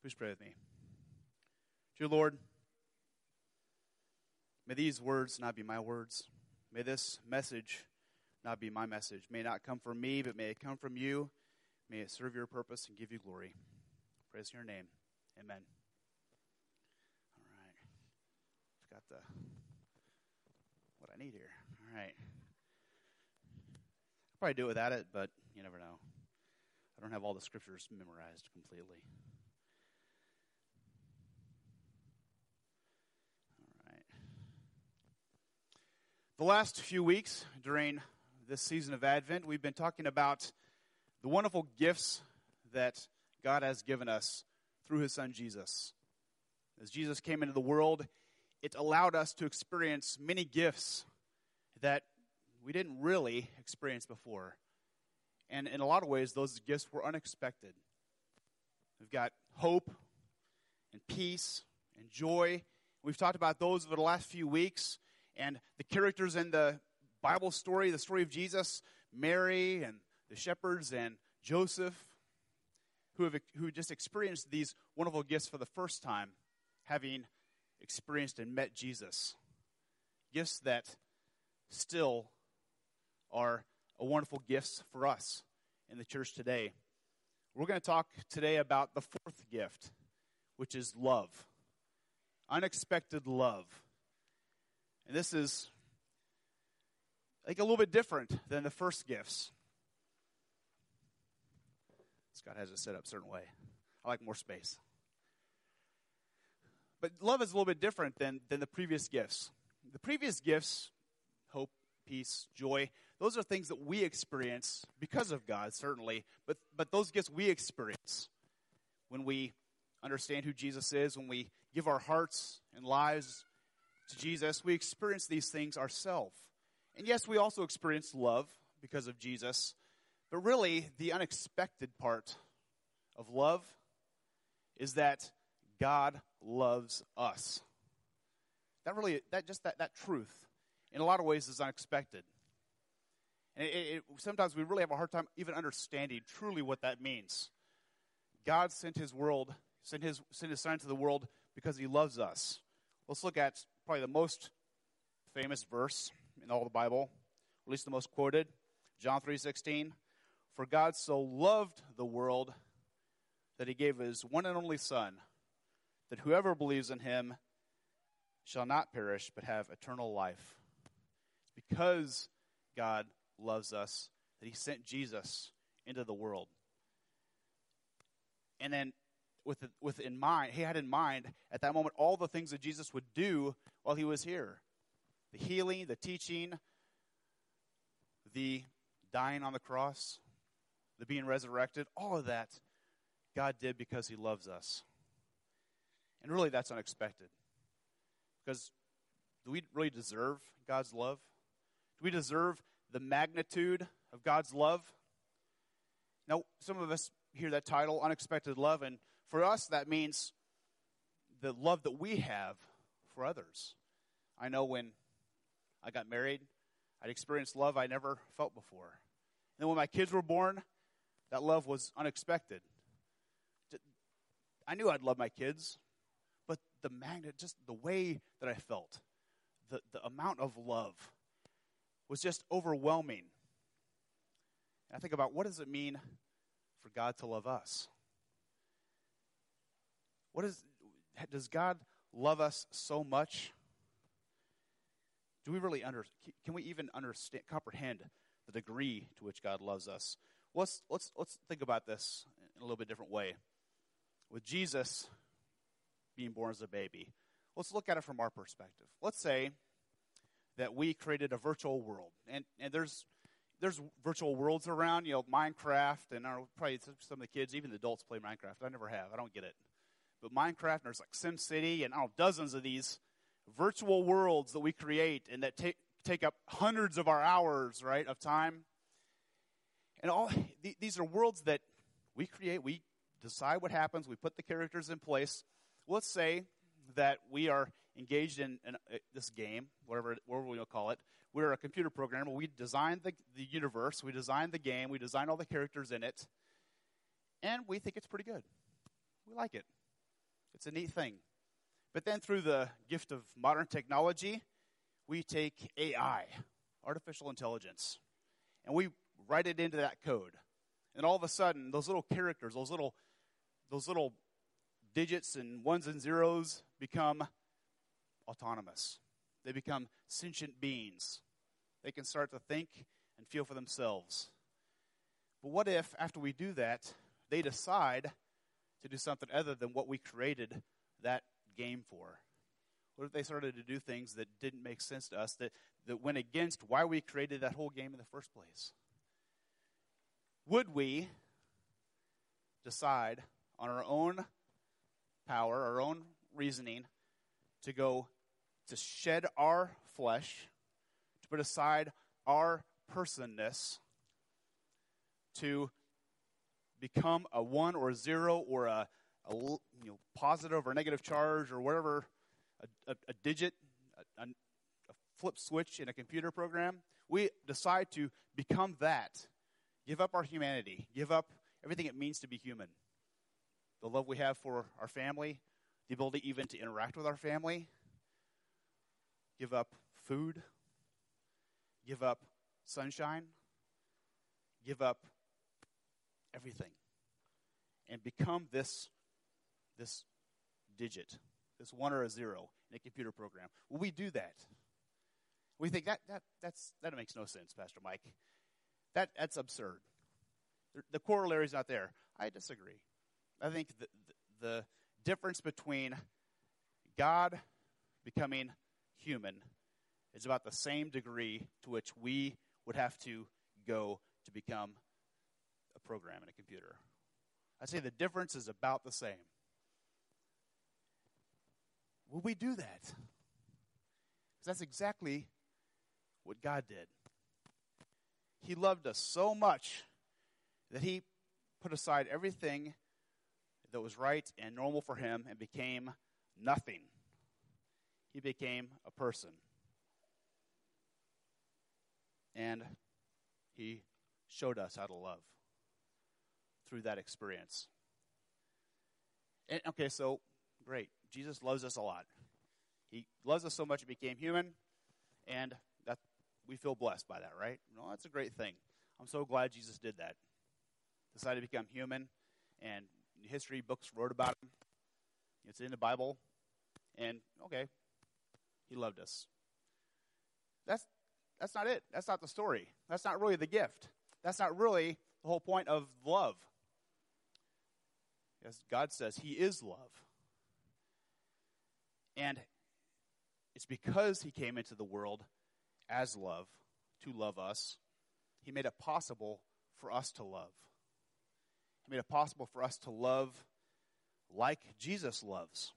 Please pray with me. Dear Lord, may these words not be my words. May this message not be my message. May it not come from me, but may it come from you. May it serve your purpose and give you glory. Praise your name. Amen. All right. Forgot what I need here. All right. I'll probably do it without it, but you never know. I don't have all the scriptures memorized completely. All right. The last few weeks during this season of Advent, we've been talking about the wonderful gifts that God has given us through his son Jesus. As Jesus came into the world, it allowed us to experience many gifts that we didn't really experience before. And in a lot of ways, those gifts were unexpected. We've got hope and peace and joy. We've talked about those over the last few weeks. And the characters in the Bible story, the story of Jesus, Mary and the shepherds and Joseph, who just experienced these wonderful gifts for the first time, having experienced and met Jesus. Gifts that still are a wonderful gifts for us in the church today. We're going to talk today about the fourth gift, which is love. Unexpected love. And this is, I think, a little bit different than the first gifts. Scott has it set up a certain way. I like more space. But love is a little bit different than the previous gifts. The previous gifts, hope, peace, joy, those are things that we experience because of God, certainly. But those gifts we experience when we understand who Jesus is, when we give our hearts and lives to Jesus, we experience these things ourselves. And yes, we also experience love because of Jesus. But really, the unexpected part of love is that God loves us. That truth, in a lot of ways, is unexpected. And sometimes we really have a hard time even understanding truly what that means. God sent his son into the world because he loves us. Let's look at probably the most famous verse in all the Bible, at least the most quoted, John 3:16. For God so loved the world that he gave his one and only Son, that whoever believes in him shall not perish but have eternal life. Because God loves us, that he sent Jesus into the world. And then he had in mind at that moment all the things that Jesus would do while he was here. The healing, the teaching, the dying on the cross, the being resurrected, all of that God did because he loves us. And really that's unexpected. Because do we really deserve God's love? Do we deserve the magnitude of God's love? Now, some of us hear that title, Unexpected Love, and for us that means the love that we have for others. I know when I got married, I'd experienced love I never felt before. And then when my kids were born, that love was unexpected. I knew I'd love my kids, but just the way that I felt, the amount of love was just overwhelming. And I think about, what does it mean for God to love us? Does God love us so much? Do we really can we even comprehend the degree to which God loves us? Let's think about this in a little bit different way. With Jesus being born as a baby, let's look at it from our perspective. Let's say that we created a virtual world, and there's virtual worlds around, Minecraft, and probably some of the kids, even the adults, play Minecraft. I never have. I don't get it. But Minecraft, and there's like SimCity, and dozens of these virtual worlds that we create and that take up hundreds of our hours, right, of time. And these are worlds that we create. We decide what happens. We put the characters in place. Let's say that we are engaged in this game, whatever we'll call it. We're a computer programmer. We designed the universe. We designed the game. We designed all the characters in it. And we think it's pretty good. We like it. It's a neat thing. But then through the gift of modern technology, we take AI, artificial intelligence, and we write it into that code. And all of a sudden, those little characters, those little digits and ones and zeros become autonomous. They become sentient beings. They can start to think and feel for themselves. But what if, after we do that, they decide to do something other than what we created that game for? What if they started to do things that didn't make sense to us, that went against why we created that whole game in the first place? Would we decide on our own power, our own reasoning, to shed our flesh, to put aside our personness, to become a 1 or a 0 or a positive or negative charge or whatever, a digit, a flip switch in a computer program? We decide to become that. Give up our humanity. Give up everything it means to be human. The love we have for our family, the ability even to interact with our family. Give up food. Give up sunshine. Give up everything. And become this digit, this 1 or a 0 in a computer program. Will we do that? We think that makes no sense, Pastor Mike. That's absurd. The corollary is not there. I disagree. I think the difference between God becoming human is about the same degree to which we would have to go to become a program in a computer. I say the difference is about the same. Will we do that? Because that's exactly what God did. He loved us so much that he put aside everything that was right and normal for him and became nothing. He became a person. And he showed us how to love through that experience. And, okay, so great. Jesus loves us a lot. He loves us so much he became human, and that we feel blessed by that, right? No, that's a great thing. I'm so glad Jesus did that. Decided to become human, and history books wrote about him. It's in the Bible, and okay, he loved us. That's not it. That's not the story. That's not really the gift. That's not really the whole point of love. As God says, he is love. And it's because he came into the world as love, to love us, he made it possible for us to love. He made it possible for us to love like Jesus loves.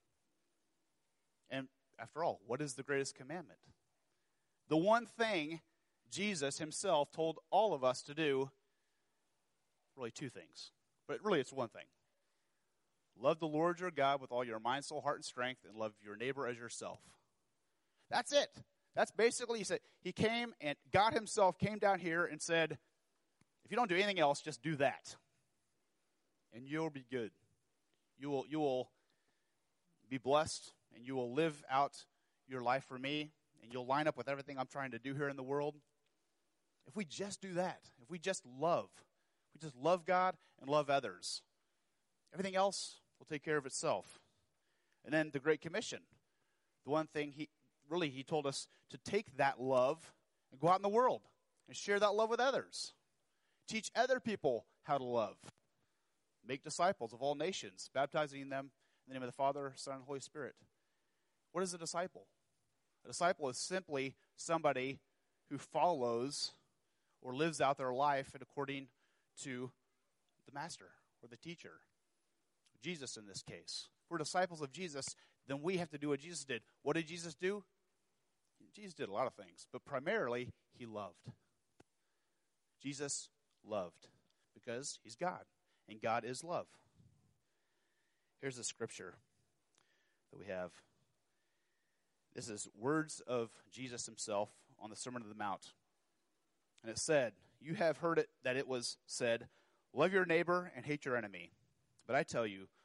And after all, what is the greatest commandment? The one thing Jesus himself told all of us to do, really two things, but really it's one thing. Love the Lord your God with all your mind, soul, heart, and strength, and love your neighbor as yourself. That's it. That's basically, he said, he came and God himself came down here and said, if you don't do anything else, just do that. And you'll be good. You will be blessed, and you will live out your life for me, and you'll line up with everything I'm trying to do here in the world. If we just do that, if we just love God and love others, everything else will take care of itself. And then the Great Commission, the one thing he told us to take that love and go out in the world and share that love with others. Teach other people how to love. Make disciples of all nations, baptizing them in the name of the Father, Son, and Holy Spirit. What is a disciple? A disciple is simply somebody who follows or lives out their life according to the master or the teacher. Jesus in this case. If we're disciples of Jesus, then we have to do what Jesus did. What did Jesus do? Jesus did a lot of things, but primarily he loved. Jesus loved because he's God, and God is love. Here's the scripture that we have. This is words of Jesus himself on the Sermon on the Mount. And it said, you have heard it that it was said, love your neighbor and hate your enemy. But I tell you,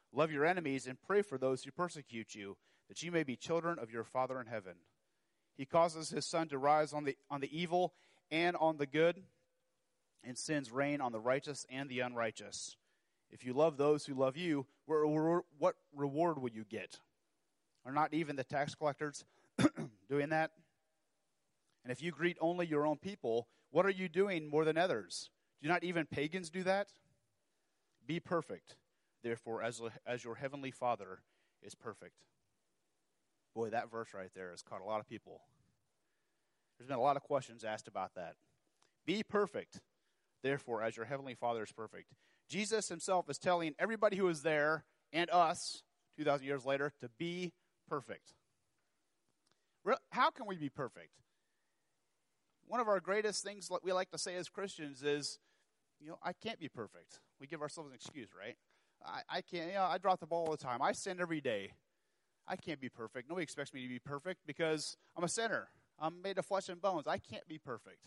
Love your enemies and pray for those who persecute you, that you may be children of your Father in heaven. He causes his sun to rise on the evil and on the good, and sends rain on the righteous and the unrighteous. If you love those who love you, what reward will you get? Are not even the tax collectors doing that? And if you greet only your own people, what are you doing more than others? Do not even pagans do that? Be perfect, therefore, as your heavenly Father is perfect. Boy, that verse right there has caught a lot of people. There's been a lot of questions asked about that. Be perfect, therefore, as your heavenly Father is perfect. Jesus himself is telling everybody who is there and us 2,000 years later to be perfect. How can we be perfect? One of our greatest things we like to say as Christians is, I can't be perfect. We give ourselves an excuse, right? I can't, I drop the ball all the time. I sin every day. I can't be perfect. Nobody expects me to be perfect because I'm a sinner. I'm made of flesh and bones. I can't be perfect.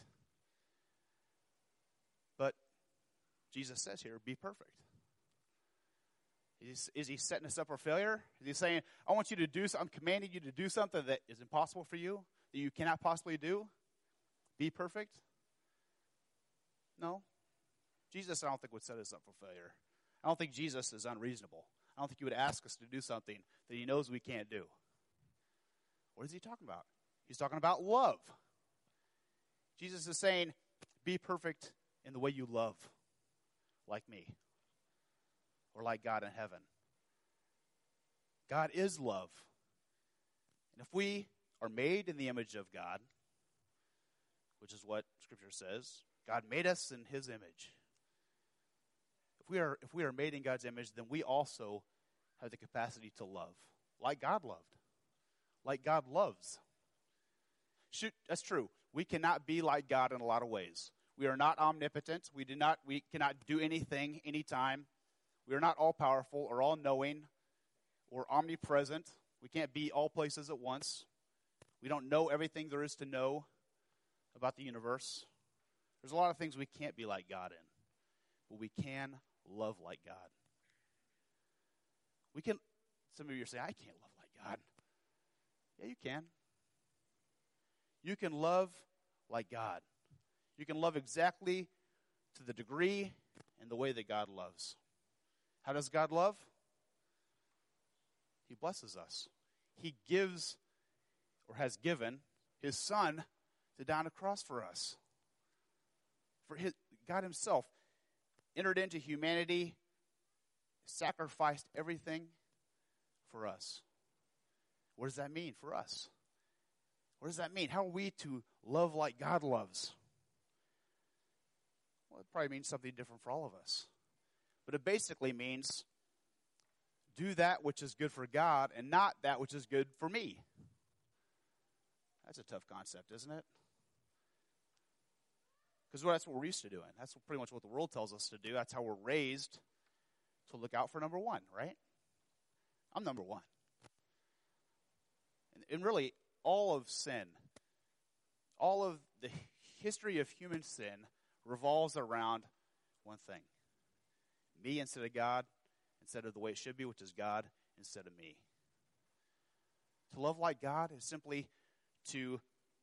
But Jesus says here, be perfect. Is he setting us up for failure? Is he saying, I want you to do, I'm commanding you to do something that is impossible for you, that you cannot possibly do? Be perfect? No. Jesus, I don't think, would set us up for failure. I don't think Jesus is unreasonable. I don't think he would ask us to do something that he knows we can't do. What is he talking about? He's talking about love. Jesus is saying, be perfect in the way you love, like me, or like God in heaven. God is love. And if we are made in the image of God, which is what Scripture says, God made us in his image. If we are made in God's image, then we also have the capacity to love, like God loved, like God loves. That's true. We cannot be like God in a lot of ways. We are not omnipotent. We cannot do anything anytime. We are not all powerful or all knowing or omnipresent. We can't be all places at once. We don't know everything there is to know about the universe. There's a lot of things we can't be like God in, but we can love like God. Some of you are saying, I can't love like God. Yeah, you can. You can love like God. You can love exactly to the degree and the way that God loves. How does God love? He blesses us. He gives, or has given, his Son to die on a cross for us. God himself entered into humanity, sacrificed everything for us. What does that mean for us? What does that mean? How are we to love like God loves? Well, it probably means something different for all of us. But it basically means do that which is good for God and not that which is good for me. That's a tough concept, isn't it? Because that's what we're used to doing. That's pretty much what the world tells us to do. That's how we're raised to look out for number one, right? I'm number one. And really, all of sin, all of the history of human sin revolves around one thing. Me instead of God, instead of the way it should be, which is God instead of me. To love like God is simply to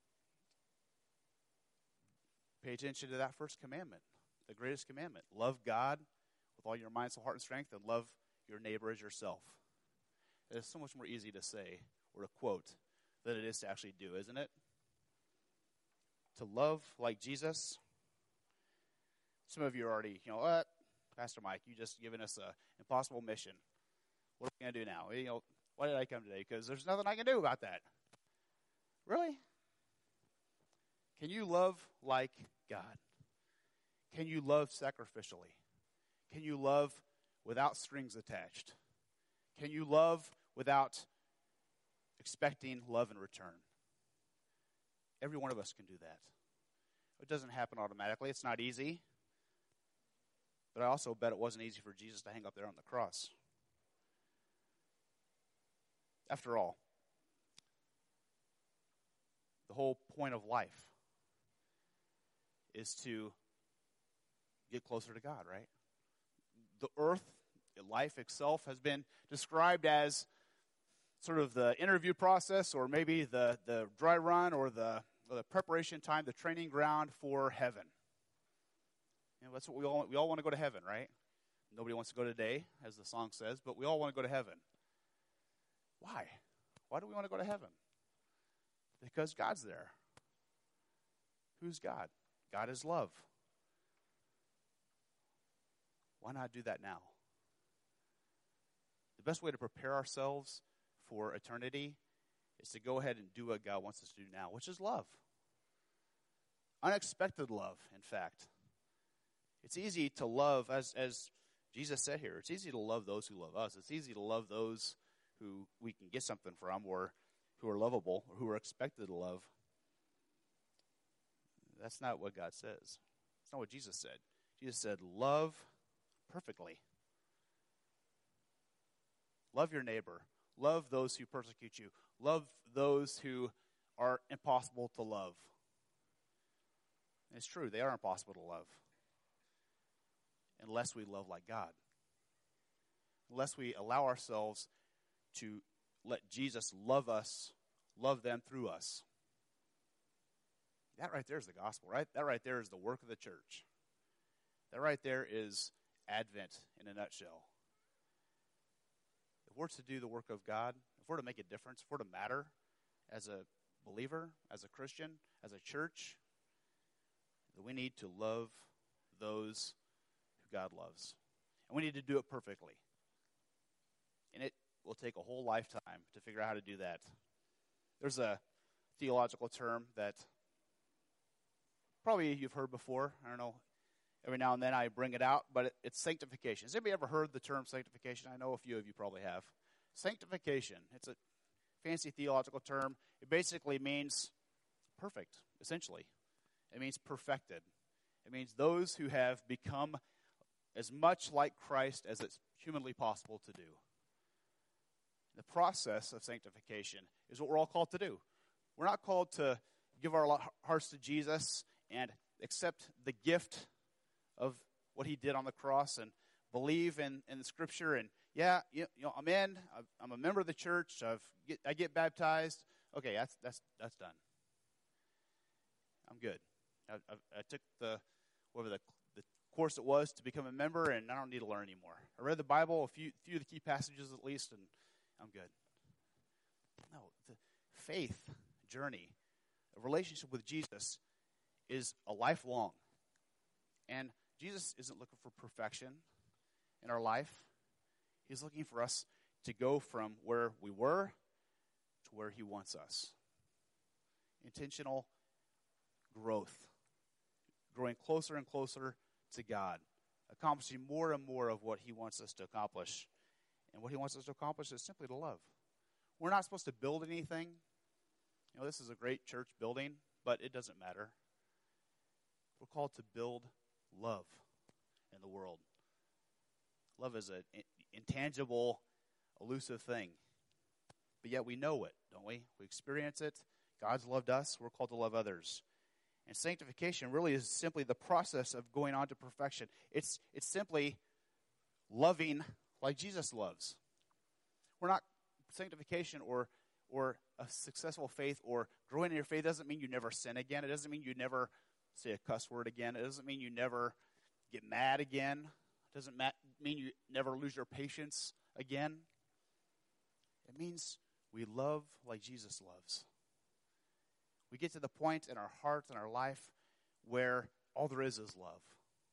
pay attention to that first commandment, the greatest commandment. Love God with all your mind, soul, heart, and strength, and love your neighbor as yourself. It is so much more easy to say or to quote than it is to actually do, isn't it? To love like Jesus. Some of you are already, Pastor Mike, you just given us an impossible mission. What are we going to do now? Why did I come today? Because there's nothing I can do about that. Really? Can you love like God? Can you love sacrificially? Can you love without strings attached? Can you love without expecting love in return? Every one of us can do that. It doesn't happen automatically. It's not easy. But I also bet it wasn't easy for Jesus to hang up there on the cross. After all, the whole point of life is to get closer to God, right? The earth, it life itself has been described as sort of the interview process, or maybe the dry run, or the preparation time, the training ground for heaven. You know, that's what we all want to go to heaven, right? Nobody wants to go today, as the song says, but we all want to go to heaven. Why? Why do we want to go to heaven? Because God's there. Who's God? God is love. Why not do that now? The best way to prepare ourselves for eternity is to go ahead and do what God wants us to do now, which is love. Unexpected love, in fact. It's easy to love, as Jesus said here, it's easy to love those who love us. It's easy to love those who we can get something from, or who are lovable, or who are expected to love. That's not what God says. It's not what Jesus said. Jesus said, love perfectly. Love your neighbor. Love those who persecute you. Love those who are impossible to love. And it's true, they are impossible to love. Unless we love like God. Unless we allow ourselves to let Jesus love us, love them through us. That right there is the gospel, right? That right there is the work of the church. That right there is Advent in a nutshell. If we're to do the work of God, if we're to make a difference, if we're to matter as a believer, as a Christian, as a church, then we need to love those who God loves. And we need to do it perfectly. And it will take a whole lifetime to figure out how to do that. There's a theological term that probably you've heard before. I don't know. Every now and then I bring it out, but it's sanctification. Has anybody ever heard the term sanctification? I know a few of you probably have. Sanctification, it's a fancy theological term. It basically means perfect, essentially. It means perfected. It means those who have become as much like Christ as it's humanly possible to do. The process of sanctification is what we're all called to do. We're not called to give our hearts to Jesus and accept the gift of what he did on the cross and believe in the Scripture. And yeah, you know, I'm in. I'm a member of the church. I get baptized. Okay, that's done. I'm good. I took the course it was to become a member, and I don't need to learn anymore. I read the Bible, a few of the key passages at least, and I'm good. No, the faith journey, a relationship with Jesus, is a lifelong. And Jesus isn't looking for perfection in our life. He's looking for us to go from where we were to where he wants us. Intentional growth. Growing closer and closer to God. Accomplishing more and more of what he wants us to accomplish. And what he wants us to accomplish is simply to love. We're not supposed to build anything. You know, this is a great church building, but it doesn't matter. We're called to build love in the world. Love is an intangible, elusive thing. But yet we know it, don't we? We experience it. God's loved us. We're called to love others. And sanctification really is simply the process of going on to perfection. It's simply loving like Jesus loves. We're not, sanctification or a successful faith or growing in your faith doesn't mean you never sin again. It doesn't mean you never say a cuss word again. It doesn't mean you never get mad again. It doesn't mean you never lose your patience again. It means we love like Jesus loves. We get to the point in our heart and our life where all there is love.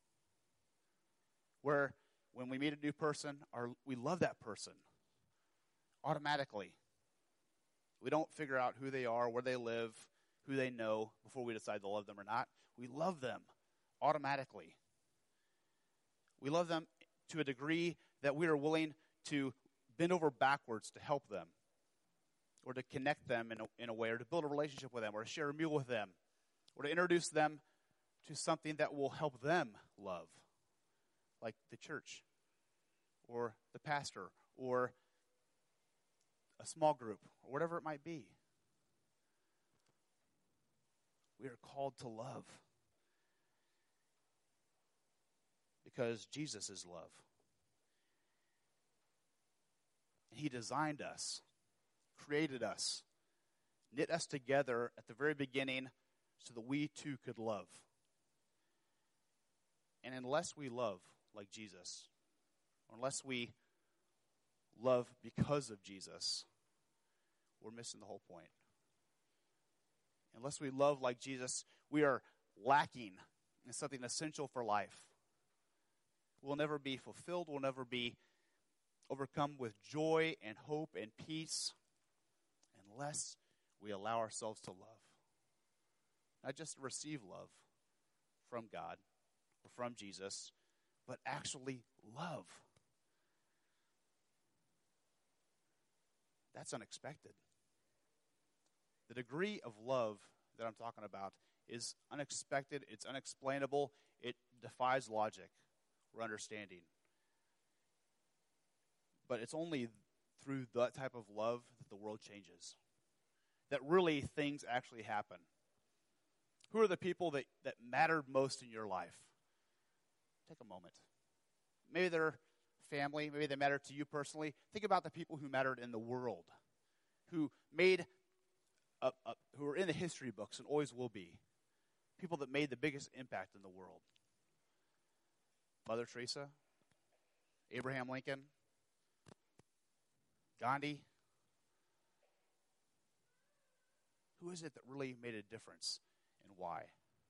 Where when we meet a new person, we love that person automatically. We don't figure out who they are, where they live, who they know before we decide to love them or not. We love them automatically. We love them to a degree that we are willing to bend over backwards to help them, or to connect them in a way, or to build a relationship with them, or to share a meal with them, or to introduce them to something that will help them love, like the church, or the pastor, or a small group, or whatever it might be. We are called to love because Jesus is love. He designed us, created us, knit us together at the very beginning so that we too could love. And unless we love like Jesus, or unless we love because of Jesus, we're missing the whole point. Unless we love like Jesus, we are lacking in something essential for life. We'll never be fulfilled. We'll never be overcome with joy and hope and peace unless we allow ourselves to love. Not just to receive love from God or from Jesus, but actually love. That's unexpected. The degree of love that I'm talking about is unexpected, it's unexplainable, it defies logic or understanding. But it's only through that type of love that the world changes. That really things actually happen. Who are the people that mattered most in your life? Take a moment. Maybe they're family, maybe they matter to you personally. Think about the people who mattered in the world, who made who are in the history books and always will be. People that made the biggest impact in the world. Mother Teresa, Abraham Lincoln, Gandhi. Who is it that really made a difference, and why?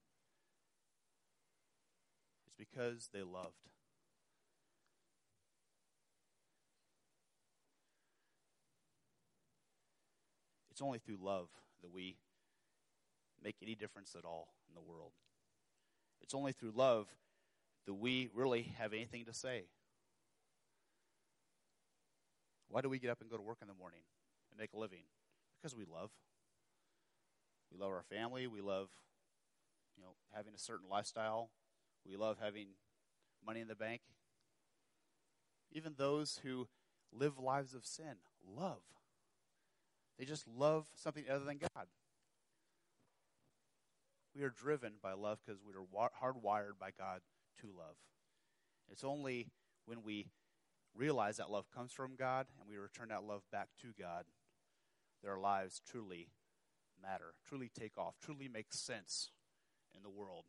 It's because they loved. It's only through love that we make any difference at all in the world. It's only through love that we really have anything to say. Why do we get up and go to work in the morning and make a living? Because we love. We love our family. We love, having a certain lifestyle. We love having money in the bank. Even those who live lives of sin love. They just love something other than God. We are driven by love because we are hardwired by God to love. It's only when we realize that love comes from God and we return that love back to God that our lives truly matter, truly take off, truly make sense in the world.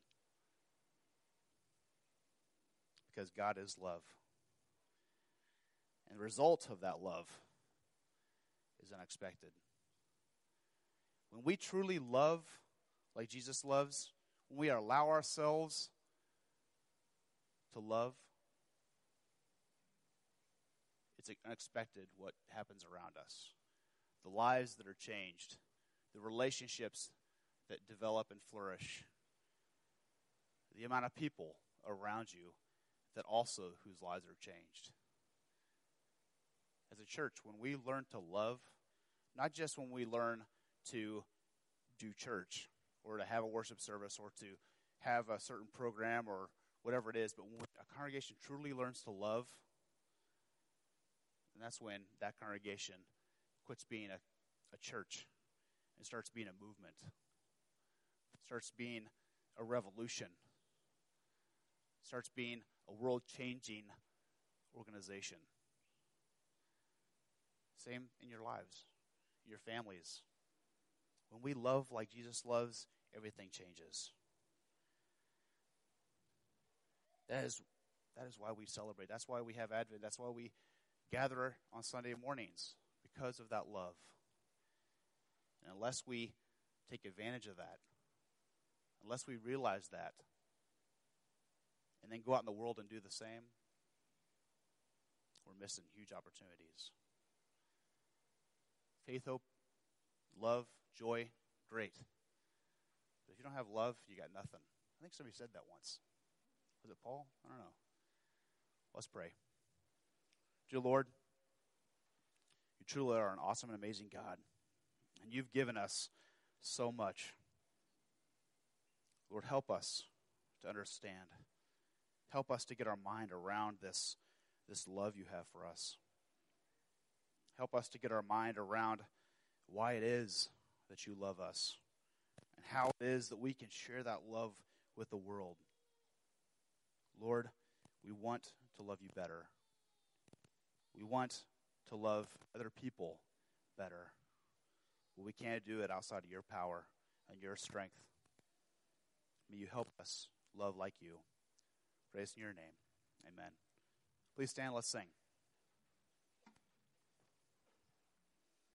Because God is love. And the result of that love is unexpected. When we truly love like Jesus loves, when we allow ourselves to love, it's unexpected what happens around us. The lives that are changed, the relationships that develop and flourish, the amount of people around you that also whose lives are changed. As a church, when we learn to love, not just when we learn to do church or to have a worship service or to have a certain program or whatever it is, but when a congregation truly learns to love, and that's when that congregation quits being a church and starts being a movement, starts being a revolution, starts being a world-changing organization. Same in your lives, your families. When we love like Jesus loves, everything changes. That is why we celebrate. That's why we have Advent. That's why we gather on Sunday mornings, because of that love. And unless we take advantage of that, unless we realize that, and then go out in the world and do the same, we're missing huge opportunities. Faith, hope, love, joy, great. But if you don't have love, you got nothing. I think somebody said that once. Was it Paul? I don't know. Let's pray. Dear Lord, you truly are an awesome and amazing God. And you've given us so much. Lord, help us to understand. Help us to get our mind around this love you have for us. Help us to get our mind around why it is that you love us and how it is that we can share that love with the world. Lord, we want to love you better. We want to love other people better. But we can't do it outside of your power and your strength. May you help us love like you. Praise in your name. Amen. Please stand, let's sing.